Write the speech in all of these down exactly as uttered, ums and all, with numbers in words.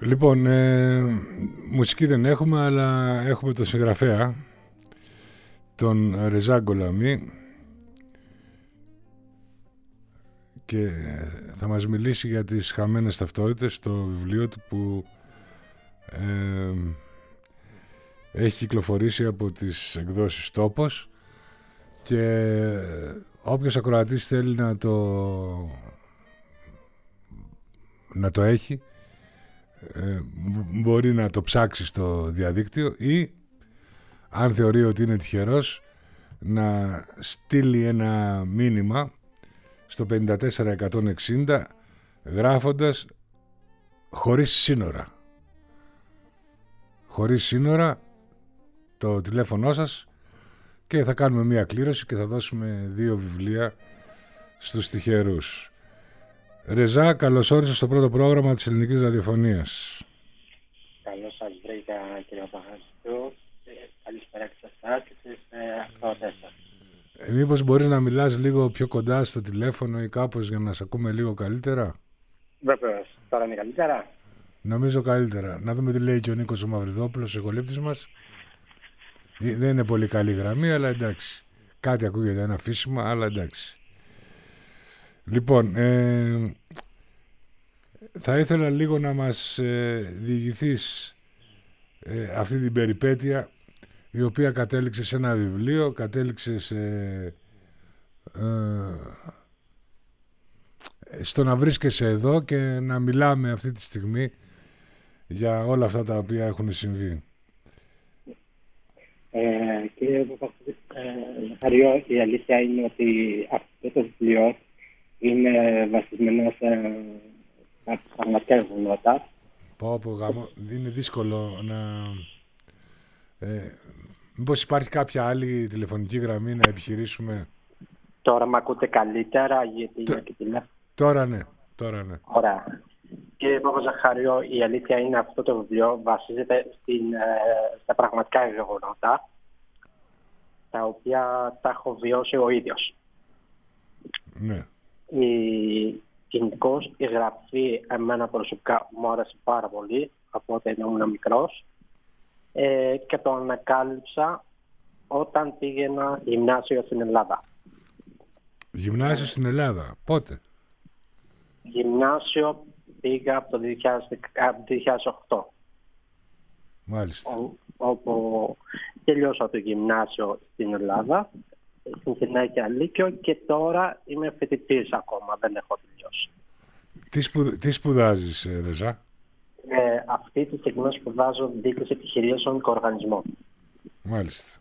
Λοιπόν, ε, μουσική δεν έχουμε, αλλά έχουμε τον συγγραφέα, τον Ρεζά Γκολαμί, και θα μας μιλήσει για τις χαμένες ταυτότητες, το βιβλίο του που ε, έχει κυκλοφορήσει από τις εκδόσεις Τόπος, και όποιος ακροατής θέλει να το να το έχει, ε, μπορεί να το ψάξει στο διαδίκτυο, ή αν θεωρεί ότι είναι τυχερός να στείλει ένα μήνυμα στο πενήντα τέσσερα εκατόν εξήντα γράφοντας «Χωρίς σύνορα». Χωρίς σύνορα το τηλέφωνό σας, και θα κάνουμε μία κλήρωση και θα δώσουμε δύο βιβλία στους τυχερούς. Ρεζά, καλώς όρισες στο πρώτο πρόγραμμα της ελληνικής ραδιοφωνίας. Καλώς σας βρήκα, κύριε Παπαγαστού. Καλησπέρα και σε εσάς και στις ακροατές σας. Ε, μήπως μπορείς να μιλάς λίγο πιο κοντά στο τηλέφωνο ή κάπως για να σε ακούμε λίγο καλύτερα? Βεβαίως. Τώρα είναι καλύτερα? Νομίζω καλύτερα. Να δούμε τι λέει και ο Νίκος ο Μαυριδόπουλος, ο ηχολήπτης μας. Δεν είναι πολύ καλή γραμμή, αλλά εντάξει. Κάτι ακούγεται, ένα φύσιμα, αλλά εντάξει. Λοιπόν, ε, θα ήθελα λίγο να μας ε, διηγηθείς ε, αυτή την περιπέτεια, η οποία κατέληξε σε ένα βιβλίο, κατέληξε σε, ε, στο να βρίσκεσαι εδώ και να μιλάμε αυτή τη στιγμή για όλα αυτά τα οποία έχουν συμβεί. Ε, κύριε Παπαγαστού, η αλήθεια είναι ότι αυτό το βιβλίο είναι βασισμένο σε πραγματικά γεγονότα. Πω πω γάμο, είναι δύσκολο να... Ε, μήπως υπάρχει κάποια άλλη τηλεφωνική γραμμή να επιχειρήσουμε? Τώρα με ακούτε καλύτερα, γιατί Τ... είναι και τηλέφωνο? Τώρα ναι, τώρα ναι. Ωραία. Κύριε Παπαζαχάριο, η αλήθεια είναι αυτό το βιβλίο βασίζεται στην, ε, στα πραγματικά γεγονότα, τα οποία τα έχω βιώσει ο ίδιος. Ναι. Η, γενικώς η γραφή εμένα προσωπικά μου άρεσε πάρα πολύ από όταν ήμουν μικρός, ε, και το ανακάλυψα όταν πήγαινα γυμνάσιο στην Ελλάδα. Γυμνάσιο στην Ελλάδα, πότε? Γυμνάσιο πήγα από το δύο χιλιάδες οκτώ. Μάλιστα. Ό, όπου τελειώσα το γυμνάσιο στην Ελλάδα, στην συνέχεια Λύκειο, και τώρα είμαι φοιτητής ακόμα, δεν έχω τελειώσει. Τι, σπου, τι σπουδάζεις, Ρεζά? Ε, αυτή τη στιγμή σπουδάζω διοίκηση επιχειρήσεων και οργανισμών. Μάλιστα.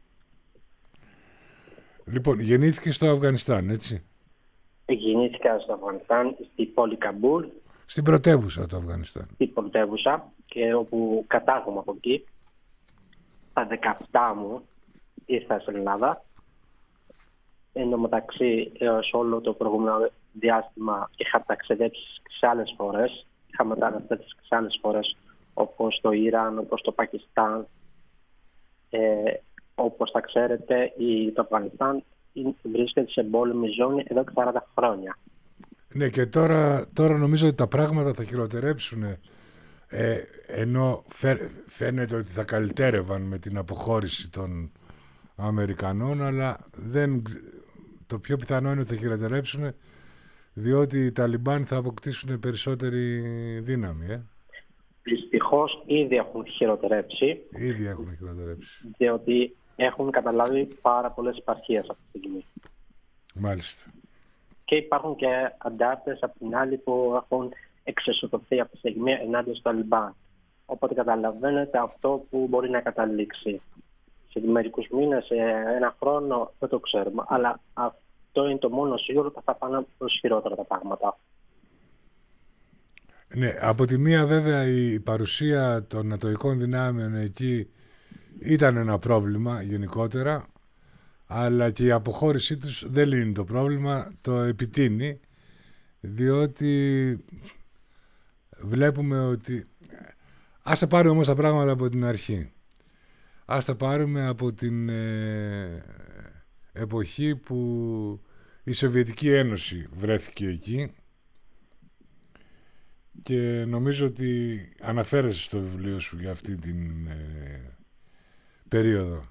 Λοιπόν, γεννήθηκε στο Αφγανιστάν, έτσι? Γεννήθηκα στο Αφγανιστάν, στη πόλη Καμπούλ. Στην πρωτεύουσα του Αφγανιστάν. Στην πρωτεύουσα, και όπου κατάγομαι από εκεί. Στα δεκαεπτά μου ήρθα στην Ελλάδα. Εν τω μεταξύ, έως όλο το προηγούμενο διάστημα είχα ταξιδέψει σε άλλες χώρες. Είχα μεταναστεύσει σε άλλες χώρες, όπως το Ιράν, όπως το Πακιστάν. Ε, όπως θα ξέρετε, η, το Αφγανιστάν βρίσκεται σε εμπόλεμη ζώνη εδώ και σαράντα χρόνια. Ναι, και τώρα, τώρα νομίζω ότι τα πράγματα θα χειροτερέψουν, ε, ενώ φαι, φαίνεται ότι θα καλυτέρευαν με την αποχώρηση των Αμερικανών, αλλά δεν, το πιο πιθανό είναι ότι θα χειροτερέψουν, διότι οι Ταλιμπάν θα αποκτήσουν περισσότερη δύναμη. Ε. Δυστυχώς ήδη έχουν χειροτερέψει. Ήδη έχουν χειροτερέψει. Διότι έχουν καταλάβει πάρα πολλές επαρχίες αυτή τη στιγμή. Μάλιστα. Και υπάρχουν και αντάρτες από την άλλη που έχουν εξεσωθωθεί από τη στιγμή ενάντια στο Ταλιμπάν. Οπότε καταλαβαίνετε αυτό που μπορεί να καταλήξει. Σε μερικούς μήνες, σε ένα χρόνο, δεν το ξέρουμε. Αλλά αυτό είναι το μόνο σίγουρο ότι θα πάνε προς χειρότερα τα πράγματα. Ναι, από τη μία βέβαια η παρουσία των νατοικών δυνάμεων εκεί ήταν ένα πρόβλημα γενικότερα, αλλά και η αποχώρησή τους δεν λύνει το πρόβλημα, το επιτείνει, διότι βλέπουμε ότι... Ας τα πάρουμε όμως τα πράγματα από την αρχή. Ας τα πάρουμε από την ε, εποχή που η Σοβιετική Ένωση βρέθηκε εκεί και νομίζω ότι αναφέρεσαι στο βιβλίο σου για αυτή την ε, περίοδο.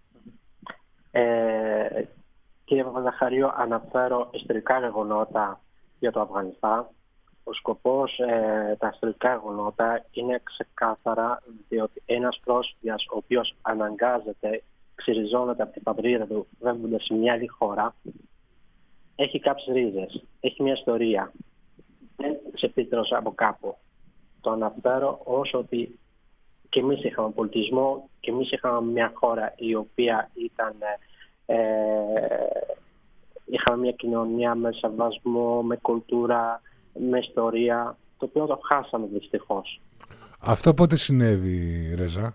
Ε, κύριε Παπαζαχαρίου, αναφέρω ιστορικά γεγονότα για το Αφγανιστάν. Ο σκοπός ε, τα ιστορικά γεγονότα είναι ξεκάθαρα, διότι ένας πρόσφυγας ο οποίος αναγκάζεται, ξυριζώνεται από την πατρίδα του, βρίσκοντας σε μια άλλη χώρα, έχει κάποιες ρίζες, έχει μια ιστορία. Δεν ξεπίτρωσε από κάπου. Το αναφέρω όσο ότι και εμείς είχαμε πολιτισμό και εμείς είχαμε μια χώρα η οποία ήταν... Ε, είχαμε μια κοινωνία με σεβασμό, με κουλτούρα, με ιστορία, το οποίο το χάσαμε δυστυχώς. Αυτό πότε συνέβη, Ρεζά?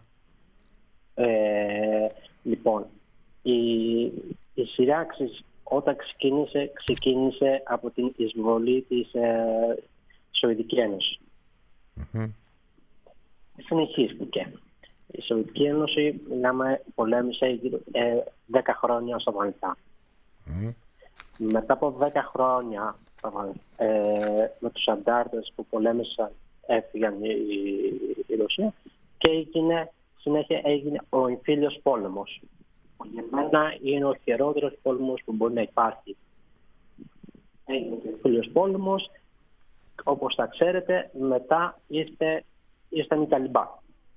Ε, λοιπόν, η, η σειράξεις όταν ξεκίνησε, ξεκίνησε από την εισβολή της ε, Σοβιετική Ένωση. Mm-hmm. Συνεχίστηκε. Η Σοβιετική Ένωση, μιλάμε, πολέμησε ε, δέκα χρόνια στο Αφγανιστάν. Mm-hmm. Μετά από δέκα χρόνια ε, με τους αντάρτες που πολέμησαν, έφυγαν η, η, η Ρωσία και έγινε, συνέχεια έγινε ο εμφύλιος πόλεμος. Για μένα είναι ο χειρότερος πόλεμος που μπορεί να υπάρχει. Έγινε ο εμφύλιος πόλεμος, όπως θα ξέρετε, μετά ήρθε, ήρθαν οι Ταλιμπάν.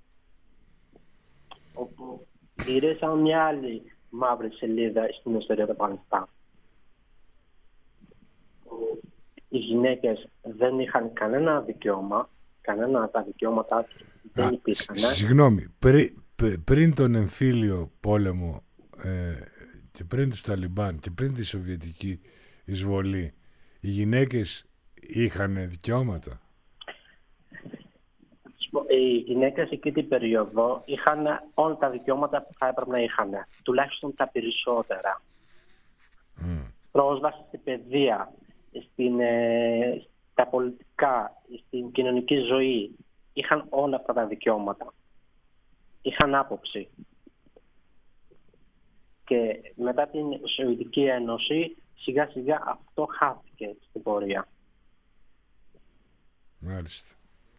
Όπου γυρίσαν μια άλλη μαύρη σελίδα στην ιστορία του Αφγανιστάν. Οι γυναίκες δεν είχαν κανένα δικαίωμα, κανένα από τα δικαιώματά τους δεν υπήρχαν. Συγγνώμη, πρι, πρι, πριν τον εμφύλιο πόλεμο ε, και πριν τους Ταλιμπάν και πριν τη Σοβιετική εισβολή, οι γυναίκες είχαν δικαιώματα? Οι γυναίκες εκεί την περίοδο είχαν όλα τα δικαιώματα που θα έπρεπε να είχαν, τουλάχιστον τα περισσότερα. Mm. Πρόσβαση στην παιδεία, στην, ε, στα πολιτικά, στην κοινωνική ζωή. Είχαν όλα αυτά τα δικαιώματα. Είχαν άποψη. Και μετά την Σοβιετική Ένωση, σιγά σιγά αυτό χάθηκε στην πορεία. Μάλιστα.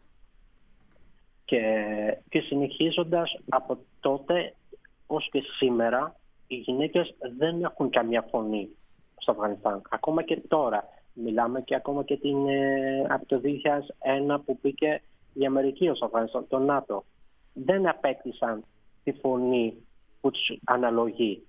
Και, και συνεχίζοντας από τότε ως και σήμερα, οι γυναίκες δεν έχουν καμία φωνή στο Αφγανιστάν. Ακόμα και τώρα. Μιλάμε και ακόμα και την, ε, από το δύο χιλιάδες ένα που πήγε η Αμερική ως Αφγανιστάν, το ΝΑΤΟ. Δεν απέκτησαν τη φωνή που τους αναλογεί.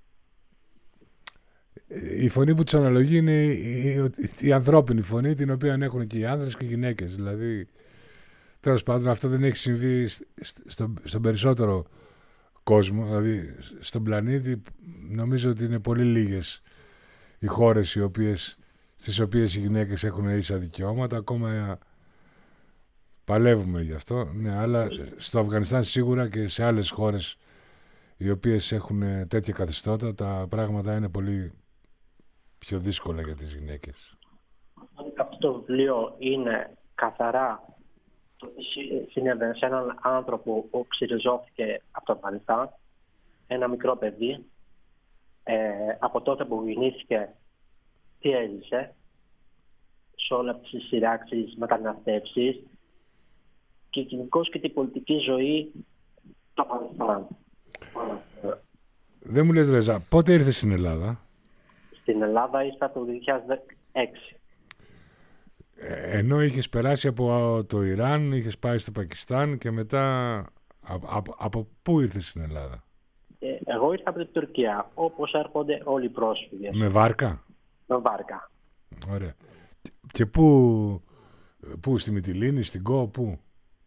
Η φωνή που τους αναλογεί είναι η, η, η ανθρώπινη φωνή, την οποία έχουν και οι άνδρες και οι γυναίκες. Δηλαδή, τέλος πάντων, αυτό δεν έχει συμβεί στο, στον περισσότερο κόσμο. Δηλαδή, στον πλανήτη νομίζω ότι είναι πολύ λίγες οι χώρες οι οποίες, στις οποίες οι γυναίκες έχουν ίσα δικαιώματα. Ακόμα παλεύουμε γι' αυτό. Ναι, αλλά στο Αφγανιστάν σίγουρα και σε άλλες χώρες οι οποίες έχουν τέτοια καθεστώτα, τα πράγματα είναι πολύ πιο δύσκολα για τις γυναίκες. Αυτό το βιβλίο είναι καθαρά το τι συνέβαινε σε έναν άνθρωπο που ξυριζώθηκε από το Αφγανιστάν, ένα μικρό παιδί, ε, από τότε που γεννήθηκε, τι έζησε σε όλα τις σειράξεις, μεταναστεύσεις και γενικώς και την πολιτική ζωή του Αφγανιστάν. Δεν μου λες, Ρεζά, πότε ήρθες στην Ελλάδα? Στην Ελλάδα ήρθα το δύο χιλιάδες έξι. Ε, ενώ είχες περάσει από το Ιράν, είχες πάει στο Πακιστάν και μετά από, από, από πού ήρθες στην Ελλάδα? Ε, εγώ ήρθα από την Τουρκία, όπως έρχονται όλοι οι πρόσφυγες. Με βάρκα? Με βάρκα. Ωραία. Και πού, πού στη Μυτιλήνη, στην Κο, πού?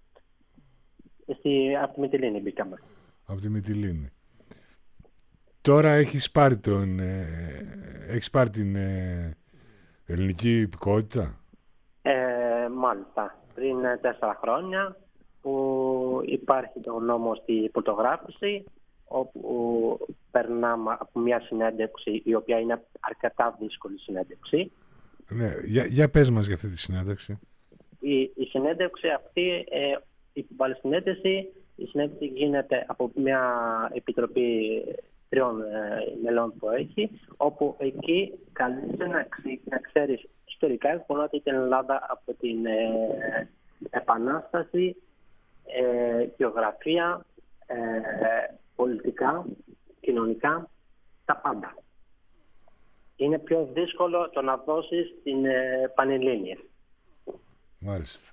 Στη, από τη Μυτιλήνη μπήκαμε. Από τη Μυτιλήνη. Τώρα έχεις πάρει, τον, ε, έχεις πάρει την ε, ελληνική υπηκότητα? Ε, μάλιστα. Πριν τέσσερα χρόνια που υπάρχει το νόμο στη πορτογράφηση, όπου περνάμε από μια συνέντευξη η οποία είναι αρκετά δύσκολη συνέντευξη. Ναι, για, για πες μας για αυτή τη συνέντευξη. Η, η συνέντευξη αυτή, ε, η συνέντευξη, η συνέντευξη γίνεται από μια επιτροπή τριών ε, μελών που έχει, όπου εκεί καλείσαι να, ξε, να ξέρεις ιστορικά γεγονότα την Ελλάδα από την, ε, επανάσταση, ε, γεωγραφία, ε, πολιτικά, κοινωνικά, τα πάντα. Είναι πιο δύσκολο το να δώσεις την ε, Πανελλήνια. Μάλιστα.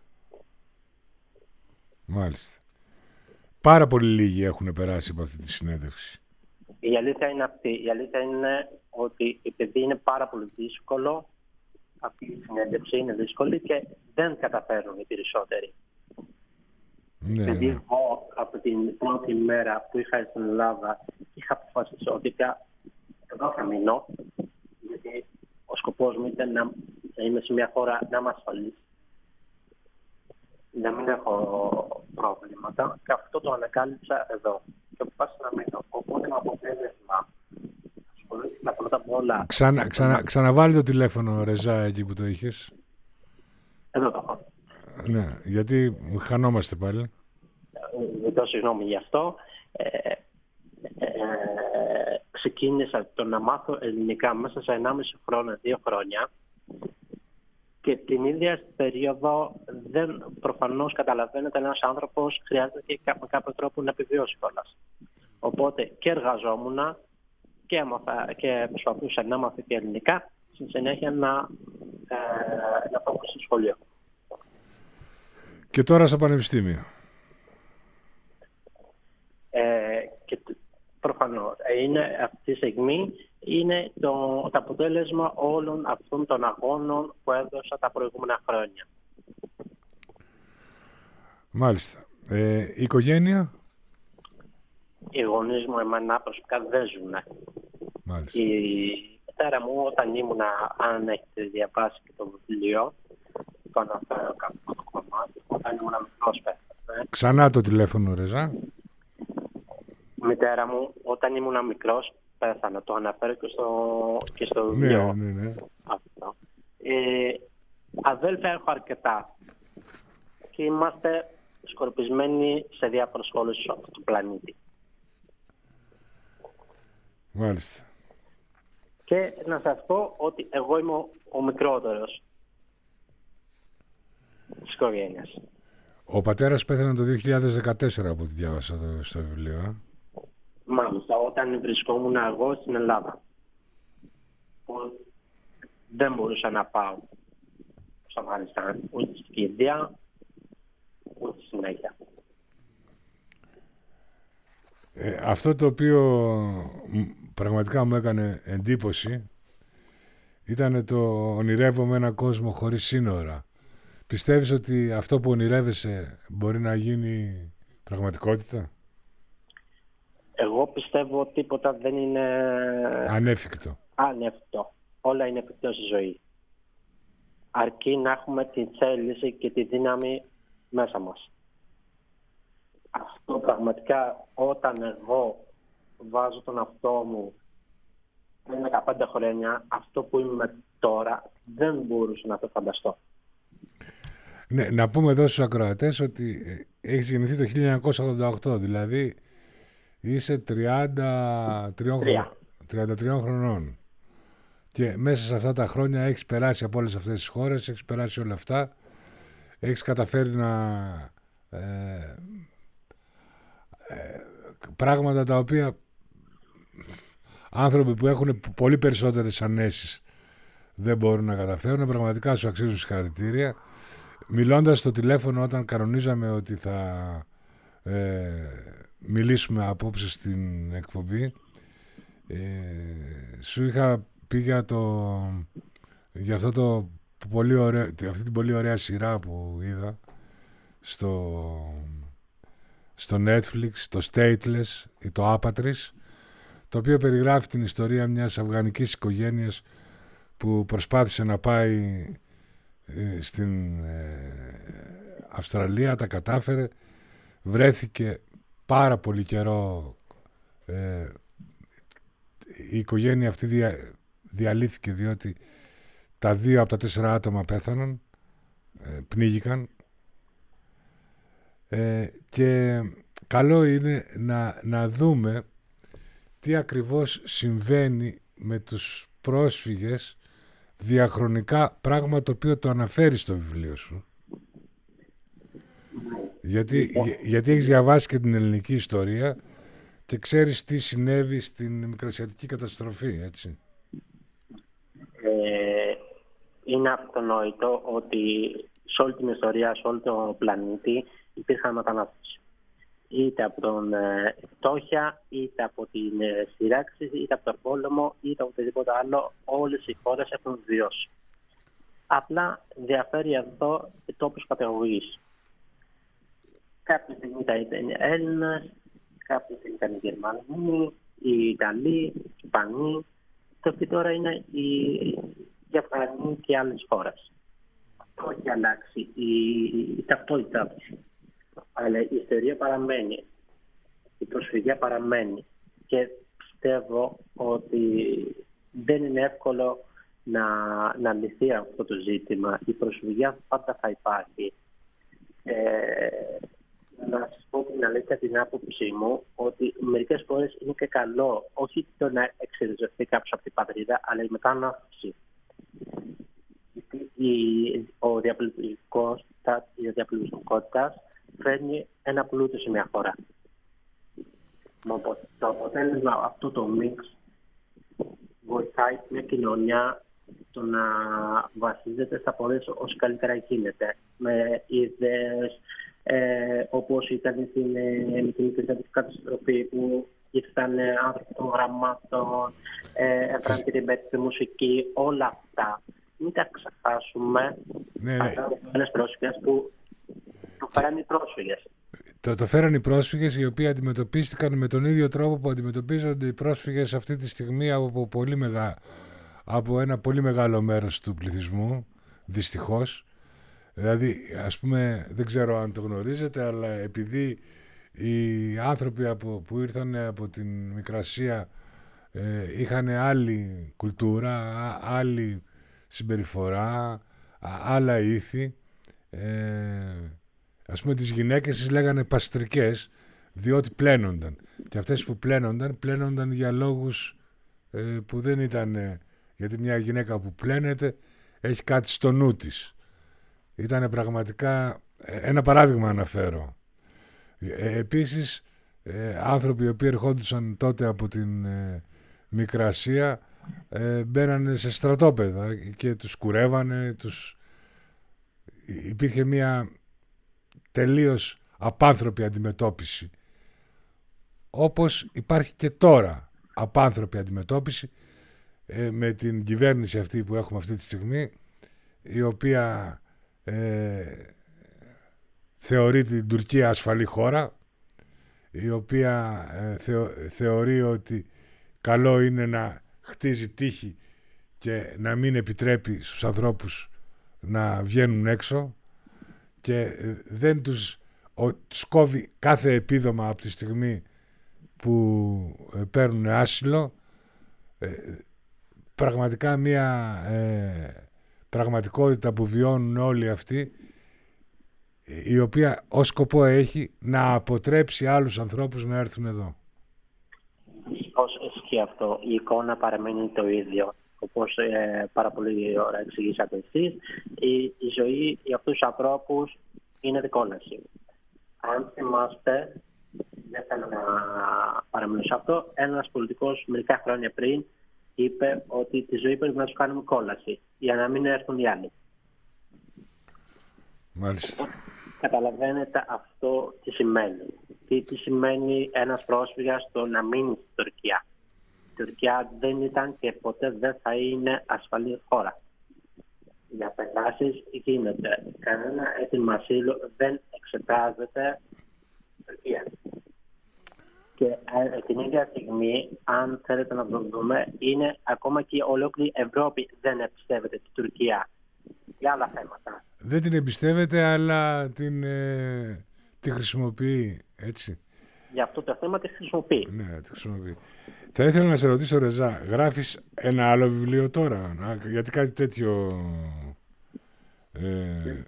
Μάλιστα. Πάρα πολύ λίγοι έχουν περάσει από αυτή τη συνέντευξη. Η αλήθεια είναι αυτή. Η αλήθεια είναι ότι επειδή είναι πάρα πολύ δύσκολο, αυτή η συνέντευξη είναι δύσκολη και δεν καταφέρνουν οι περισσότεροι. Ναι, επειδή ναι. εγώ από την πρώτη μέρα που είχα στην Ελλάδα είχα αποφασίσει ότι πια εδώ θα μείνω, γιατί ο σκοπός μου ήταν να είμαι σε μια χώρα να είμαι ασφαλής, να μην έχω προβλήματα, και αυτό το ανακάλυψα εδώ και αποφάσισα να μείνω. Οπότε το αποτέλεσμα ασχολήθηκα πρώτα απ' όλα. Ξανα, ξανα, ξαναβάλει το τηλέφωνο, Ρεζά, εκεί που το είχες. Εδώ το έχω. Ναι, γιατί χανόμαστε πάλι. Ζητώ συγγνώμη γι' αυτό. Ε, ε, ξεκίνησα το να μάθω ελληνικά μέσα σε ενάμιση χρόνο, δύο χρόνια, και την ίδια περίοδο δεν, προφανώς καταλαβαίνετε, ένας άνθρωπος χρειάζεται και με κάποιο τρόπο να επιβιώσει κιόλας. Οπότε και εργαζόμουν και, έμαθα, και προσπαθούσα να μάθω και ελληνικά, στη συνέχεια να, ε, να πάω στο σχολείο. Και τώρα στο πανεπιστήμιο. Ε, και προφανώς είναι, αυτή τη στιγμή είναι το, το αποτέλεσμα όλων αυτών των αγώνων που έδωσα τα προηγούμενα χρόνια. Μάλιστα. Ε, η οικογένεια. Οι γονείς μου εμένα προσωπικά δεν ζουν. Μάλιστα. Η μητέρα μου όταν ήμουν, αν έχετε διαβάσει και το βιβλίο, το αναφέρω κάπου το κομμάτι, όταν ήμουν μικρός πέθανε. Ξανά το τηλέφωνο, Ρεζά. Η μητέρα μου όταν ήμουν μικρός πέθανε, το αναφέρω και στο, και στο βιβλίο. Ναι, ναι, ναι. Αυτό. Ε, αδέλφια έχω αρκετά και είμαστε σκορπισμένοι σε διάφορες χώρες του πλανήτη. Μάλιστα. Και να σας πω ότι εγώ είμαι ο, ο μικρότερος της οικογένειας. Ο πατέρας πέθανε το δύο χιλιάδες δεκατέσσερα από ό,τι διάβασα το, στο βιβλίο. Ε? Μάλιστα, όταν βρισκόμουν εγώ στην Ελλάδα. Που δεν μπορούσα να πάω στο Αφγανιστάν, ούτε στην Ινδία, ούτε στη συνέχεια. Ε, αυτό το οποίο πραγματικά μου έκανε εντύπωση ήταν το ονειρεύομαι έναν κόσμο χωρίς σύνορα. Πιστεύεις ότι αυτό που ονειρεύεσαι μπορεί να γίνει πραγματικότητα? Εγώ πιστεύω ότι τίποτα δεν είναι ανέφικτο. Ανέφικτο. Όλα είναι εφικτό στη ζωή. Αρκεί να έχουμε τη θέληση και τη δύναμη μέσα μας. Αυτό πραγματικά όταν εγώ βάζω τον αυτό μου πριν δεκαπέντε χρόνια, αυτό που είμαι τώρα δεν μπορούσα να το φανταστώ. Ναι, να πούμε εδώ στους ακροατές ότι έχεις γεννηθεί το χίλια εννιακόσια ογδόντα οκτώ, δηλαδή είσαι τριάντα τρία χρονών. Και μέσα σε αυτά τα χρόνια έχεις περάσει από όλες αυτές τις χώρες, έχεις περάσει όλα αυτά, έχεις καταφέρει να... Ε, ε, πράγματα τα οποία άνθρωποι που έχουν πολύ περισσότερες ανέσεις δεν μπορούν να καταφέρουν. Πραγματικά σου αξίζουν συγχαρητήρια. Μιλώντας στο τηλέφωνο όταν κανονίζαμε ότι θα ε, μιλήσουμε απόψε στην εκπομπή, ε, σου είχα πει για, το, για αυτό το πολύ ωραίο, αυτή την πολύ ωραία σειρά που είδα στο, στο Netflix, το Stateless ή το Άπατρης, το οποίο περιγράφει την ιστορία μιας αφγανικής οικογένειας που προσπάθησε να πάει ε, στην ε, Αυστραλία, τα κατάφερε, βρέθηκε πάρα πολύ καιρό, ε, η οικογένεια αυτή δια, διαλύθηκε διότι τα δύο από τα τέσσερα άτομα πέθαναν, ε, πνίγηκαν, ε, και καλό είναι να, να δούμε τι ακριβώς συμβαίνει με τους πρόσφυγες διαχρονικά, πράγμα το οποίο το αναφέρει στο βιβλίο σου. Γιατί, για, γιατί έχεις διαβάσει και την ελληνική ιστορία και ξέρεις τι συνέβη στην Μικρασιατική καταστροφή, έτσι. Ε, είναι αυτονόητο ότι σε όλη την ιστορία, σε όλο τον πλανήτη υπήρχαν μετανάστες. Είτε από τον ε, φτώχεια, είτε από την ε, σειράξη, είτε από τον πόλεμο, είτε από οτιδήποτε άλλο, όλες οι χώρες έχουν βιώσει. Απλά διαφέρει εδώ ο τόπος καταγωγής. Κάποια στιγμή ήταν οι Έλληνες, κάποια στιγμή ήταν οι Γερμανοί, οι Ιταλοί, οι Ισπανοί, και τώρα είναι οι Αφγανοί και άλλες χώρες. Αυτό έχει αλλάξει η, η ταυτότητά τους. Αλλά η ιστορία παραμένει, η προσφυγιά παραμένει και πιστεύω ότι δεν είναι εύκολο να, να λυθεί αυτό το ζήτημα. Η προσφυγιά πάντα θα υπάρχει. Ε, να σας πω την αλήθεια, την άποψή μου, ότι μερικές φορές είναι και καλό όχι το να εξελιχθεί κάποιος από την πατρίδα, αλλά η μετανάστευση. Ο διαπολιτισμικός, η διαπολιτισμικότητα φέρνει ένα πλούτο σε μια χώρα. Το αποτέλεσμα αυτού το μίξ βοηθάει μια κοινωνία το να βασίζεται στα πόδια όσο καλύτερα γίνεται. Με ιδέες ε, όπως ήταν την μικρή καταστροφή που ήρθαν άνθρωποι των γραμμάτων, έφεραν την ρεμπέτικη μουσική, όλα αυτά. Μην τα ξεχάσουμε. Ναι, ναι. Άλλες πρόσφυγες που το φέραν οι πρόσφυγες. Το, το φέραν οι πρόσφυγες, οι οποίοι αντιμετωπίστηκαν με τον ίδιο τρόπο που αντιμετωπίζονται οι πρόσφυγες αυτή τη στιγμή από, πολύ μεγα, από ένα πολύ μεγάλο μέρος του πληθυσμού, δυστυχώς. Δηλαδή, ας πούμε, δεν ξέρω αν το γνωρίζετε, αλλά επειδή οι άνθρωποι από, που ήρθαν από την Μικρασία ε, είχαν άλλη κουλτούρα, α, άλλη συμπεριφορά, α, άλλα ήθη, ε, ας πούμε τις γυναίκες τις λέγανε παστρικές, διότι πλένονταν. Και αυτές που πλένονταν, πλένονταν για λόγους ε, που δεν ήταν... Ε, γιατί μια γυναίκα που πλένεται έχει κάτι στο νου της. Ήταν πραγματικά... Ε, ένα παράδειγμα αναφέρω. Ε, επίσης, ε, άνθρωποι οι οποίοι ερχόντουσαν τότε από την ε, Μικρασία ε, μπαίνανε σε στρατόπεδα και τους κουρεύανε, τους... Υπήρχε μια τελείως απάνθρωπη αντιμετώπιση. Όπως υπάρχει και τώρα απάνθρωπη αντιμετώπιση ε, με την κυβέρνηση αυτή που έχουμε αυτή τη στιγμή, η οποία ε, θεωρεί την Τουρκία ασφαλή χώρα, η οποία ε, θεω, θεωρεί ότι καλό είναι να χτίζει τείχη και να μην επιτρέπει στους ανθρώπους να βγαίνουν έξω και δεν τους, ο, τους κόβει κάθε επίδομα από τη στιγμή που ε, παίρνουν άσυλο. Ε, πραγματικά μια ε, πραγματικότητα που βιώνουν όλοι αυτοί, η οποία ως σκοπό έχει να αποτρέψει άλλους ανθρώπους να έρθουν εδώ. Ως ισχύει αυτό, η εικόνα παραμένει το ίδιο. Όπως ε, πάρα πολύ ωραία εξηγήσατε εσείς, η, η ζωή για αυτούς τους ανθρώπους είναι δικόλαση. Αν θυμάστε, δεν θέλω να παραμείνω σε αυτό, ένας πολιτικός μερικά χρόνια πριν είπε ότι τη ζωή πρέπει να τους κάνουμε κόλαση για να μην έρθουν οι άλλοι. Μάλιστα. Καταλαβαίνετε αυτό τι σημαίνει. Τι, τι σημαίνει ένας πρόσφυγας το να μείνει στην Τουρκία. Η Τουρκία δεν ήταν και ποτέ δεν θα είναι ασφαλή χώρα. Για πελάσεις γίνεται. Κανένα αίτημα ασύλου δεν εξετάζεται στην Τουρκία. Και ε, την ίδια στιγμή, αν θέλετε να το δούμε, είναι ακόμα και ολόκληρη Ευρώπη δεν εμπιστεύεται την Τουρκία για άλλα θέματα. Δεν την εμπιστεύεται, αλλά την, ε, τη χρησιμοποιεί, έτσι. Για αυτό το θέμα τη χρησιμοποιεί. Ναι, τη χρησιμοποιεί. Θα ήθελα να σε ρωτήσω, Ρεζά, γράφεις ένα άλλο βιβλίο τώρα? Γιατί κάτι τέτοιο... Ε,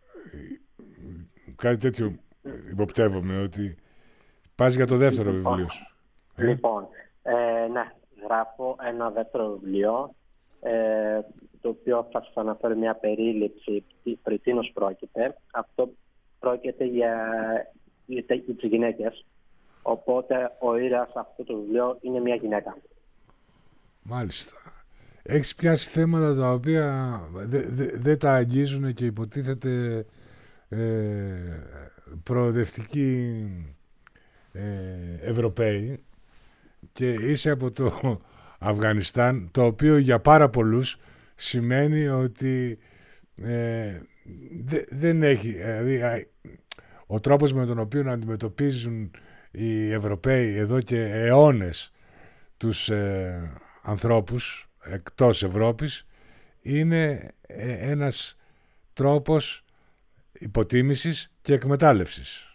κάτι τέτοιο υποπτεύομαι, ότι πας για το δεύτερο λοιπόν, βιβλίο σου. Λοιπόν, ε, ναι, γράφω ένα δεύτερο βιβλίο, ε, το οποίο θα σας αναφέρω μια περίληψη περί τίνος πρόκειται. Αυτό πρόκειται για, για, για τις γυναίκες. Οπότε ο ήρωας αυτού του βιβλίου είναι μια γυναίκα. Μάλιστα. Έχεις πιάσει θέματα τα οποία δεν δε, δε τα αγγίζουν και υποτίθεται ε, προοδευτικοί ε, Ευρωπαίοι και είσαι από το Αφγανιστάν, το οποίο για πάρα πολλούς σημαίνει ότι ε, δε, δεν έχει, δηλαδή ο τρόπος με τον οποίο αντιμετωπίζουν οι Ευρωπαίοι εδώ και αιώνες τους ε, ανθρώπους εκτός Ευρώπης είναι ε, ένας τρόπος υποτίμησης και εκμετάλλευσης.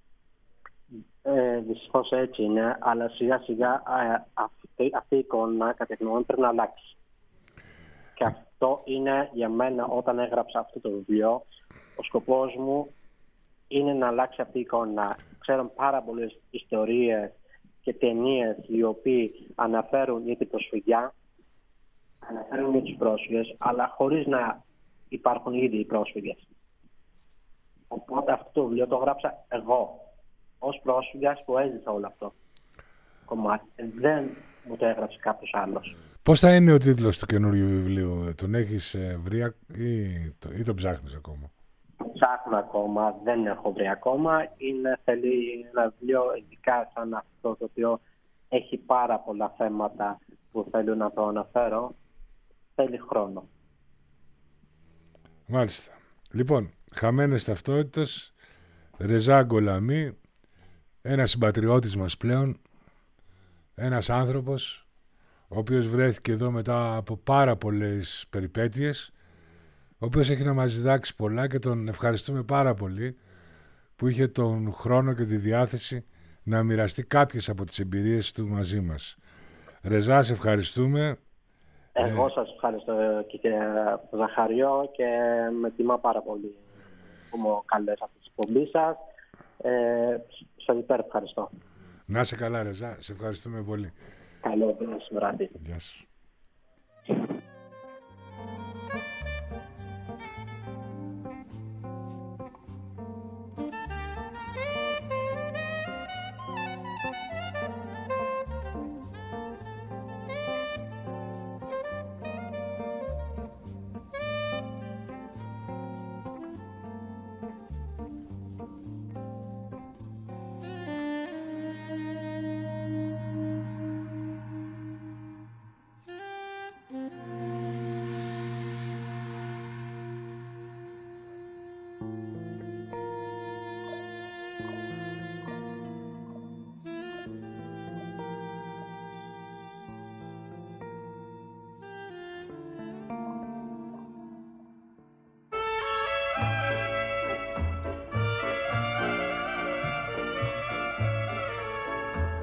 Ε, δυστυχώς έτσι είναι, αλλά σιγά σιγά ε, αυτή, αυτή η εικόνα κατά τη γνώμη πρέπει να αλλάξει. Και αυτό είναι για μένα, όταν έγραψα αυτό το βιβλίο, ο σκοπός μου είναι να αλλάξει αυτή η εικόνα. Ξέρω πάρα πολλές ιστορίες και ταινίες οι οποίοι αναφέρουν για την προσφυγιά, αναφέρουν για τους πρόσφυγες, αλλά χωρίς να υπάρχουν ήδη οι πρόσφυγες. Οπότε αυτό το βιβλίο το γράψα εγώ, ως πρόσφυγας που έζησα όλο αυτό κομμάτι. Δεν μου το έγραψε κάποιος άλλος. Πώς θα είναι ο τίτλος του καινούριου βιβλίου, τον έχεις βρει ή, ή τον ψάχνεις ακόμα? Ψάχνω ακόμα, δεν έχω βρει ακόμα. Είναι, θέλει ένα βιβλίο ειδικά σαν αυτό το οποίο έχει πάρα πολλά θέματα που θέλω να το αναφέρω. Θέλει χρόνο. Μάλιστα. Λοιπόν, χαμένες ταυτότητες, Ρεζά Γκολαμί, ένας συμπατριώτης μας πλέον, ένας άνθρωπος ο οποίος βρέθηκε εδώ μετά από πάρα πολλές περιπέτειες, ο οποίος έχει να μας διδάξει πολλά και τον ευχαριστούμε πάρα πολύ που είχε τον χρόνο και τη διάθεση να μοιραστεί κάποιες από τις εμπειρίες του μαζί μας. Ρεζά, σε ευχαριστούμε. Εγώ σας ευχαριστώ κύριε Ζαχαριό και με τιμά πάρα πολύ που μου καλέσατε αυτή την εκπομπή σας. Ε, σας υπέρ ευχαριστώ. Να είσαι καλά Ρεζά, σε ευχαριστούμε πολύ. Καλό βράδυ. Γεια σου.